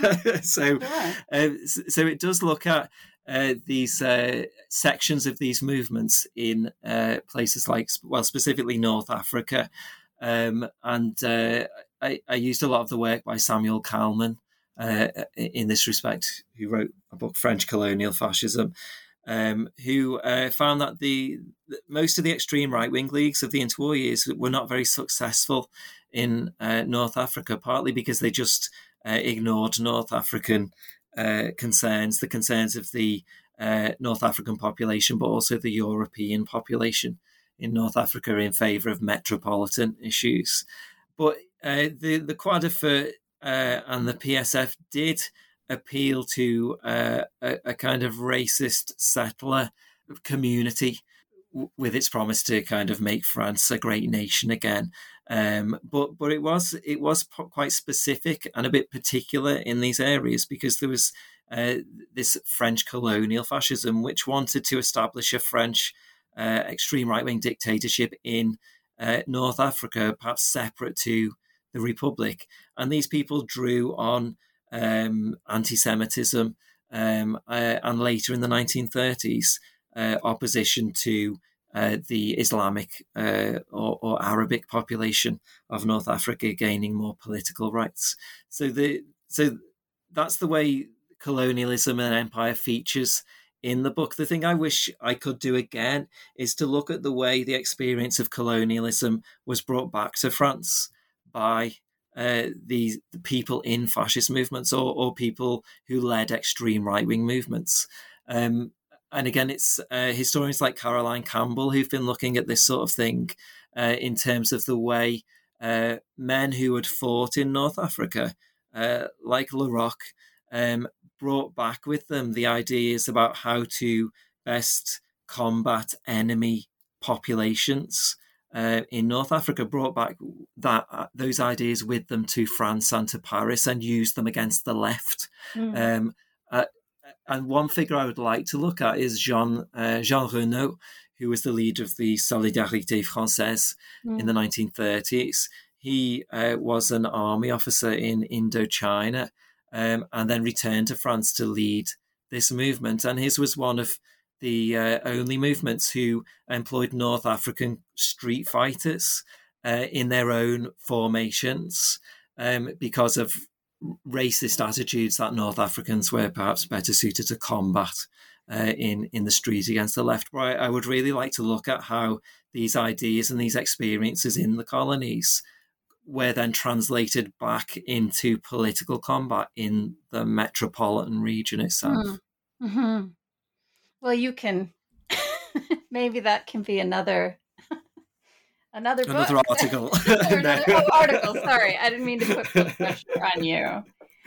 so, yeah. uh, so it does look at Uh, these uh, sections of these movements in uh, places like, well, specifically North Africa. Um, and uh, I, I used a lot of the work by Samuel Kalman uh, in this respect, who wrote a book, French Colonial Fascism, um, who uh, found that the most of the extreme right-wing leagues of the interwar years were not very successful in uh, North Africa, partly because they just uh, ignored North African Uh, concerns, the concerns of the uh, North African population, but also the European population in North Africa in favour of metropolitan issues. But uh, the, the Quadrifour uh, and the P S F did appeal to uh, a, a kind of racist settler community w- with its promise to kind of make France a great nation again. Um, but but it was it was quite specific and a bit particular in these areas because there was uh, this French colonial fascism which wanted to establish a French uh, extreme right-wing dictatorship in uh, North Africa, perhaps separate to the Republic. And these people drew on um, anti-Semitism um, uh, and later in the nineteen thirties, uh, opposition to Uh, the Islamic uh, or, or Arabic population of North Africa gaining more political rights. So the so that's the way colonialism and empire features in the book. The thing I wish I could do again is to look at the way the experience of colonialism was brought back to France by uh, the, the people in fascist movements or, or people who led extreme right-wing movements. Um, And again, it's uh, historians like Caroline Campbell who've been looking at this sort of thing uh, in terms of the way uh, men who had fought in North Africa, uh, like Le Roch, um, brought back with them the ideas about how to best combat enemy populations uh, in North Africa, brought back that uh, those ideas with them to France and to Paris and used them against the left. Mm. Um, uh, And one figure I would like to look at is Jean uh, Jean Renaud, who was the leader of the Solidarité Française mm. in the nineteen thirties. he uh, was an army officer in Indochina um, and then returned to France to lead this movement. And his was one of the uh, only movements who employed North African street fighters uh, in their own formations um, because of racist attitudes that North Africans were perhaps better suited to combat uh, in, in the street against the left. But I, I would really like to look at how these ideas and these experiences in the colonies were then translated back into political combat in the metropolitan region itself. Mm-hmm. Well, you can, maybe that can be another Another book. Another article. another, oh, article. Sorry, I didn't mean to put, put pressure on you.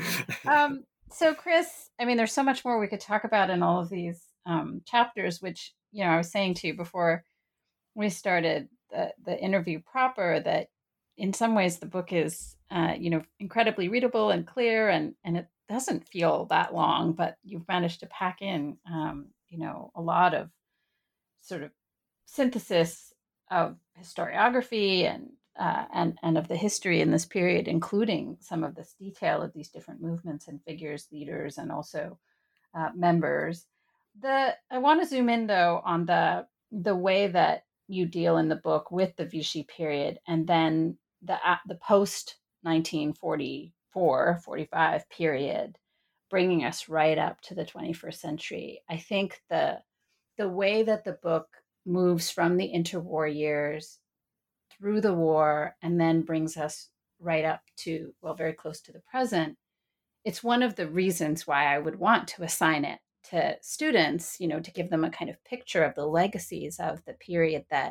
Um, so, Chris, I mean, there's so much more we could talk about in all of these um, chapters, which, you know, I was saying to you before we started the, the interview proper, that in some ways the book is, uh, you know, incredibly readable and clear, and, and it doesn't feel that long, but you've managed to pack in, um, you know, a lot of sort of synthesis of historiography and uh, and and of the history in this period, including some of this detail of these different movements and figures, leaders, and also uh, members. The I want to zoom in though on the the way that you deal in the book with the Vichy period, and then the uh, the post nineteen forty-four forty-five period, bringing us right up to the twenty-first century. I think the the way that the book moves from the interwar years through the war and then brings us right up to, well, very close to the present. It's one of the reasons why I would want to assign it to students, you know, to give them a kind of picture of the legacies of the period that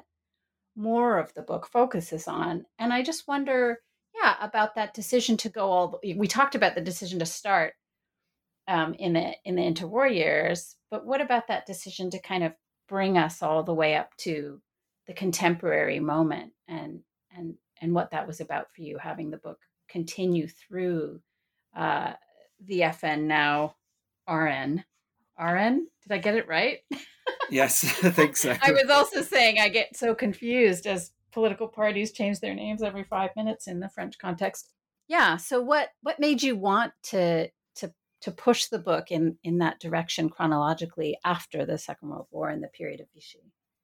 more of the book focuses on. And I just wonder, yeah, about that decision to go all, we talked about the decision to start um, in the in the interwar years, but what about that decision to kind of bring us all the way up to the contemporary moment, and and and what that was about for you, having the book continue through uh, the F N, now R N. R N? Did I get it right? Yes, I think so. I was also saying I get so confused as political parties change their names every five minutes in the French context. Yeah. So what what made you want to to to push the book in, in that direction chronologically after the Second World War and the period of Vichy?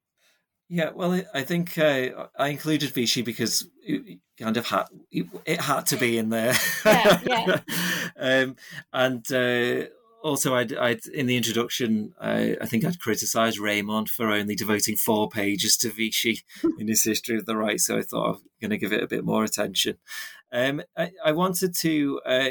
Yeah, well, I think uh, I included Vichy because it kind of had it, it had to be in there. Yeah, yeah. um, and uh, also, I'd, I'd in the introduction, I, I think I'd criticised Raymond for only devoting four pages to Vichy in his History of the Right. So I thought I'm going to give it a bit more attention. Um, I, I wanted to uh,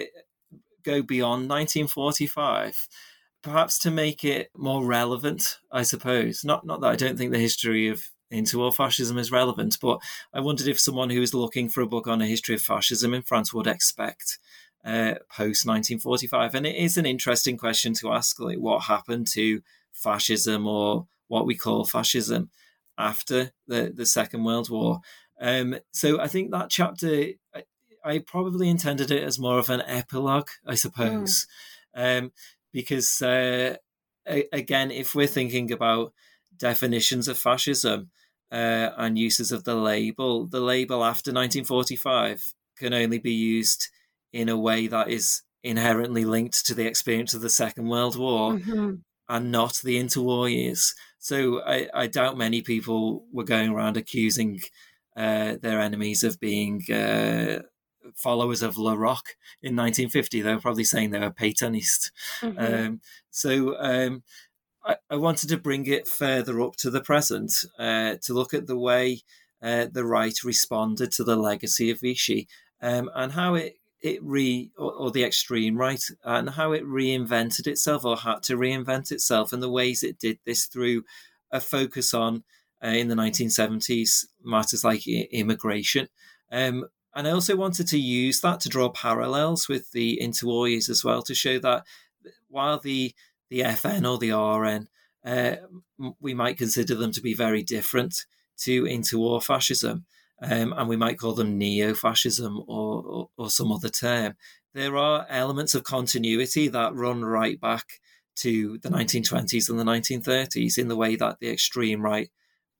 go beyond nineteen forty-five, perhaps to make it more relevant, I suppose. Not not that I don't think the history of interwar fascism is relevant, but I wondered if someone who is looking for a book on a history of fascism in France would expect uh, post nineteen forty-five. And it is an interesting question to ask, like, what happened to fascism, or what we call fascism, after the, the Second World War. Um, so I think that chapter, I, I probably intended it as more of an epilogue, I suppose. Mm. Um, because, uh, again, if we're thinking about definitions of fascism uh, and uses of the label, the label after nineteen forty-five can only be used in a way that is inherently linked to the experience of the Second World War, mm-hmm. and not the interwar years. So I, I doubt many people were going around accusing uh, their enemies of being uh, followers of Le Roc in nineteen fifty. They were probably saying they were Pétainist. Mm-hmm. Um, so um, I, I wanted to bring it further up to the present, uh, to look at the way uh, the right responded to the legacy of Vichy, um, and how it it re or, or the extreme right, and how it reinvented itself, or had to reinvent itself, and the ways it did this through a focus on uh, in the nineteen seventies matters like I- immigration. Um, and I also wanted to use that to draw parallels with the interwar years as well, to show that while the the F N or the R N, uh, we might consider them to be very different to interwar fascism, um, and we might call them neo-fascism or, or, or some other term, there are elements of continuity that run right back to the nineteen twenties and the nineteen thirties in the way that the extreme right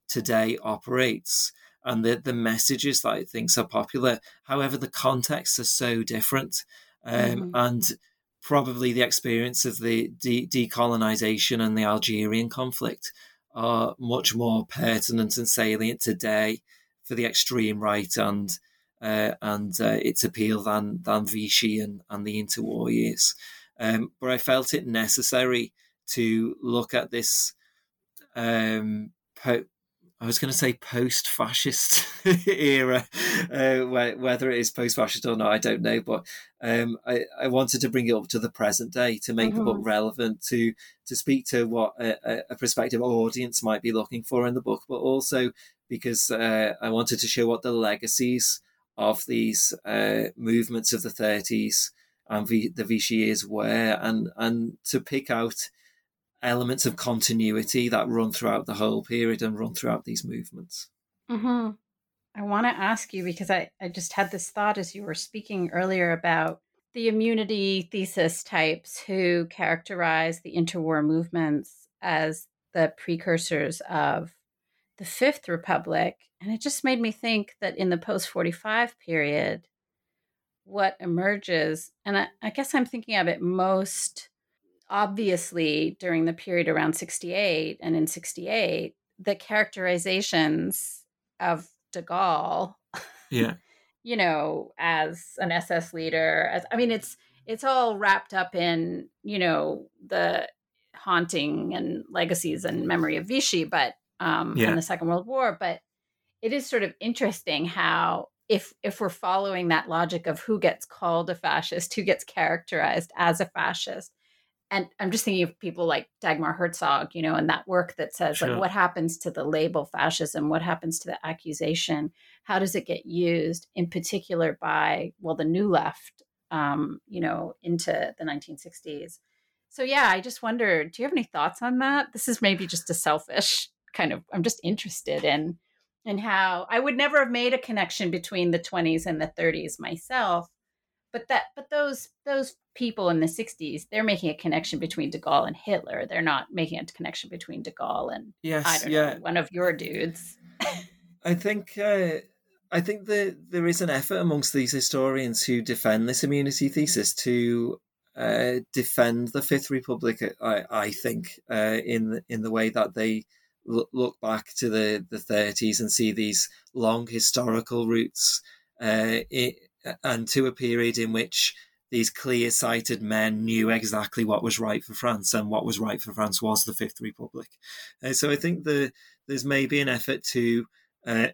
today operates and the, the messages that it thinks are popular. However, the contexts are so different. Um, mm-hmm. And probably the experience of the de- decolonization and the Algerian conflict are much more pertinent and salient today for the extreme right and uh, and uh, its appeal than than Vichy and, and the interwar years. Um, but I felt it necessary to look at this um, po- I was going to say post-fascist era, uh, whether it is post-fascist or not, I don't know. But um, I, I wanted to bring it up to the present day to make mm-hmm. the book relevant, to to speak to what a, a prospective audience might be looking for in the book, but also because uh, I wanted to show what the legacies of these uh, movements of the thirties and v- the Vichy years were, and and to pick out elements of continuity that run throughout the whole period and run throughout these movements. Mm-hmm. I want to ask you, because I, I just had this thought as you were speaking earlier about the immunity thesis types who characterize the interwar movements as the precursors of the Fifth Republic. And it just made me think that in the post forty-five period, what emerges, and I, I guess I'm thinking of it most obviously during the period around sixty-eight, and in sixty-eight, the characterizations of de Gaulle, yeah, you know, as an S S leader, as I mean, it's it's all wrapped up in, you know, the haunting and legacies and memory of Vichy, but um, yeah. and the Second World War. But it is sort of interesting how if if we're following that logic of who gets called a fascist, who gets characterized as a fascist. And I'm just thinking of people like Dagmar Herzog, you know, and that work that says, sure. like, what happens to the label fascism? What happens to the accusation? How does it get used in particular by, well, the New Left, um, you know, into the nineteen sixties? So, yeah, I just wonder, do you have any thoughts on that? This is maybe just a selfish kind of, I'm just interested in, in how I would never have made a connection between the twenties and the thirties myself. But that, but those those people in the sixties, they're making a connection between de Gaulle and Hitler. They're not making a connection between de Gaulle and yes, I don't yeah. know, one of your dudes. I think uh, I think that there is an effort amongst these historians who defend this immunity thesis to uh, defend the Fifth Republic. I, I think uh, in the, in the way that they look, look back to the the thirties and see these long historical roots. Uh, it, and to a period in which these clear-sighted men knew exactly what was right for France, and what was right for France was the Fifth Republic. Uh, so I think the, there's maybe an effort to uh,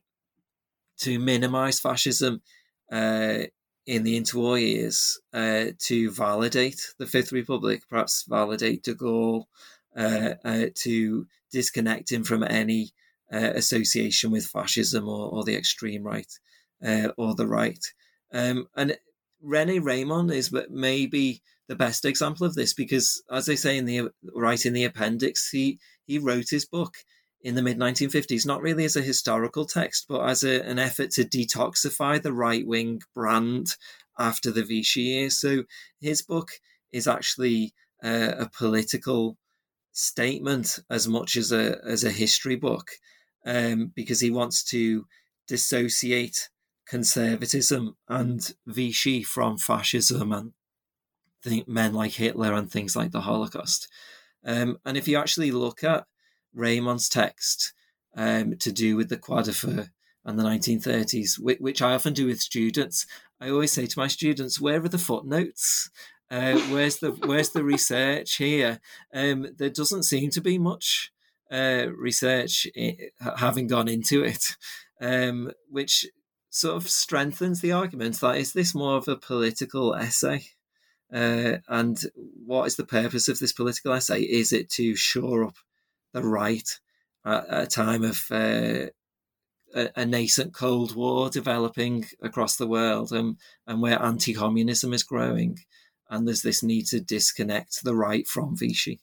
to minimise fascism uh, in the interwar years, uh, to validate the Fifth Republic, perhaps validate de Gaulle, uh, uh, to disconnect him from any uh, association with fascism or, or the extreme right uh, or the right. Um, and René Raymond is maybe the best example of this because, as I say in the right in the appendix, he he wrote his book in the mid nineteen fifties, not really as a historical text, but as a, an effort to detoxify the right-wing brand after the Vichy years. So his book is actually uh, a political statement as much as a as a history book, um, because he wants to dissociate conservatism and Vichy from fascism and th- men like Hitler and things like the Holocaust. Um, and if you actually look at Raymond's text um, to do with the Croix de Feu and the nineteen thirties, which, which I often do with students, I always say to my students, where are the footnotes? Uh, where's the where's the research here? Um, there doesn't seem to be much uh, research in, having gone into it, um, which sort of strengthens the argument that is this more of a political essay? Uh, and what is the purpose of this political essay? Is it to shore up the right at a time of uh, a, a nascent Cold War developing across the world, and, and where anti-communism is growing? And there's this need to disconnect the right from Vichy.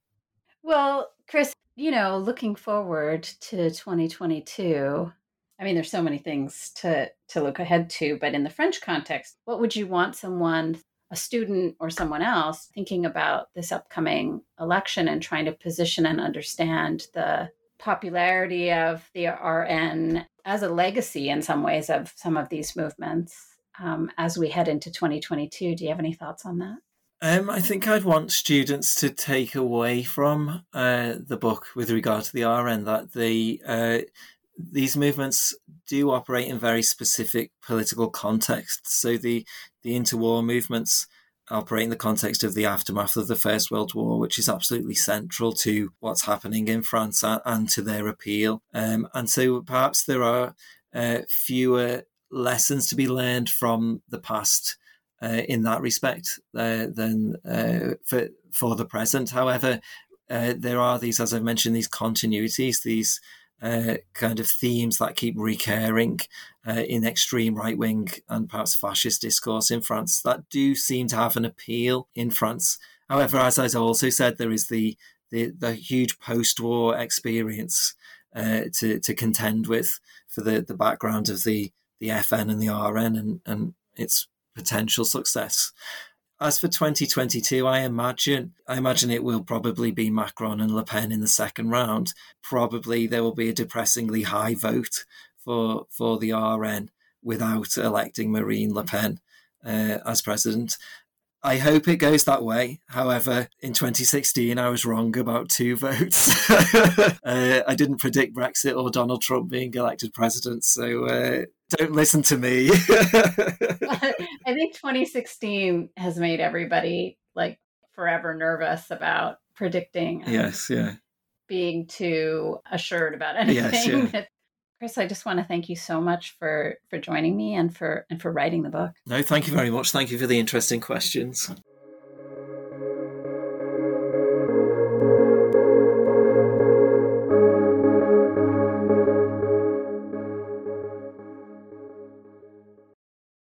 Well, Chris, you know, looking forward to twenty twenty-two, I mean, there's so many things to, to look ahead to, but in the French context, what would you want someone, a student or someone else, thinking about this upcoming election and trying to position and understand the popularity of the R N as a legacy in some ways of some of these movements um, as we head into twenty twenty-two. Do you have any thoughts on that? Um, I think I'd want students to take away from uh, the book with regard to the R N that the uh, these movements do operate in very specific political contexts. So the the interwar movements operate in the context of the aftermath of the First World War, which is absolutely central to what's happening in France and, and to their appeal. Um, and so perhaps there are uh, fewer lessons to be learned from the past uh, in that respect uh, than uh, for, for the present. However, uh, there are these, as I've mentioned, these continuities, these Uh, kind of themes that keep recurring uh, in extreme right-wing and perhaps fascist discourse in France that do seem to have an appeal in France. However, as I also said, there is the the, the huge post-war experience uh, to to contend with for the, the background of the, the F N and the R N and, and its potential success. As for twenty twenty-two, I imagine I imagine it will probably be Macron and Le Pen in the second round. Probably there will be a depressingly high vote for for the R N without electing Marine Le Pen uh, as president. I hope it goes that way. However, in twenty sixteen, I was wrong about two votes. uh, I didn't predict Brexit or Donald Trump being elected president, so uh, don't listen to me. I think twenty sixteen has made everybody like forever nervous about predicting. Um, yes, yeah. Being too assured about anything. Yes, yeah. Chris, I just want to thank you so much for, for joining me and for and for writing the book. No, thank you very much. Thank you for the interesting questions.